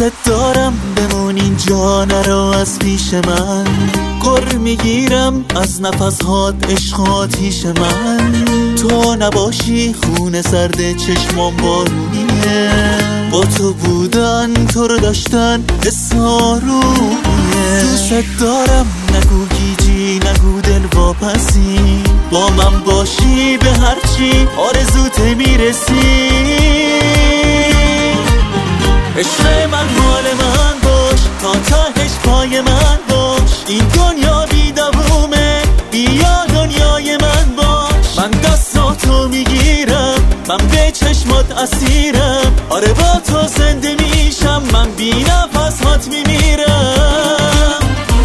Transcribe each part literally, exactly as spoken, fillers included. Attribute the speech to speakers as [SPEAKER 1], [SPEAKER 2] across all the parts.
[SPEAKER 1] دارم بمون اینجا نرو از پیش من، گر میگیرم از نفسهات عشقات هیش من. تو نباشی خونه سرد چشمام بارونیه، با تو بودن تو رو داشتن اسارویه. دوست دارم نگو گیجی نگو دل واپسی، با من باشی به هرچی آرزوت میرسی. عشق من مال من باش تا تهش پای من باش، این دنیا بی دوومه بیا دنیای من باش. من دستاتو میگیرم من به چشمات اسیرم، آره با تو زنده میشم من بی نفس هات میمیرم.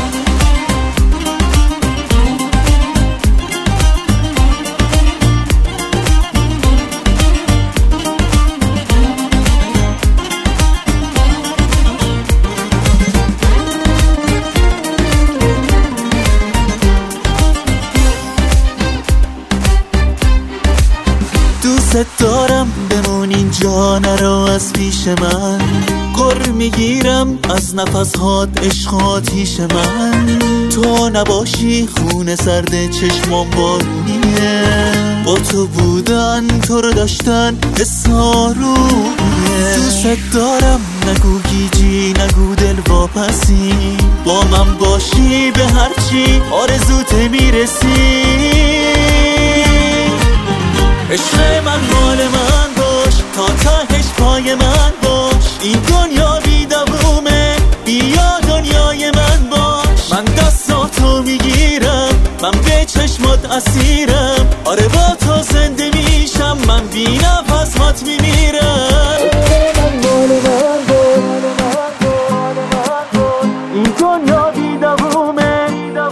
[SPEAKER 1] دوست دارم بمون اینجا نرو از پیش من، گر میگیرم از نفسهات عشقات هیش من. تو نباشی خونه سرد چشمام بارونیه، با تو بودن تو رو داشتن اسارویه. دوست دارم نگو گیجی نگو دل واپسی، با من باشی به هرچی آرزوت میرسی. عشق من مال من باش تا تهش پای من باش، این دنیا بی دوومه بیا دنیای من باش. من دستاتو میگیرم من به چشمات اسیرم، آره با تو زنده میشم من بی نفس هات میمیرم. این دنیا بی دوومه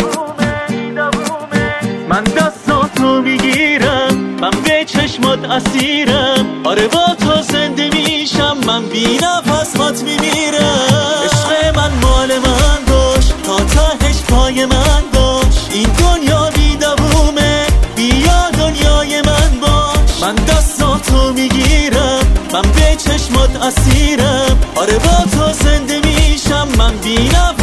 [SPEAKER 1] من دستاتو میگیرم من به چشمات اسیرم، آره با تو زنده میشم من بی نفس هات میمیرم. عشق من مال من باش تا تهش پای من باش، این دنیا بی دوومه بیا دنیای من باش. من دستاتو میگیرم من به چشمات اسیرم، آره با تو زنده میشم من بی نفس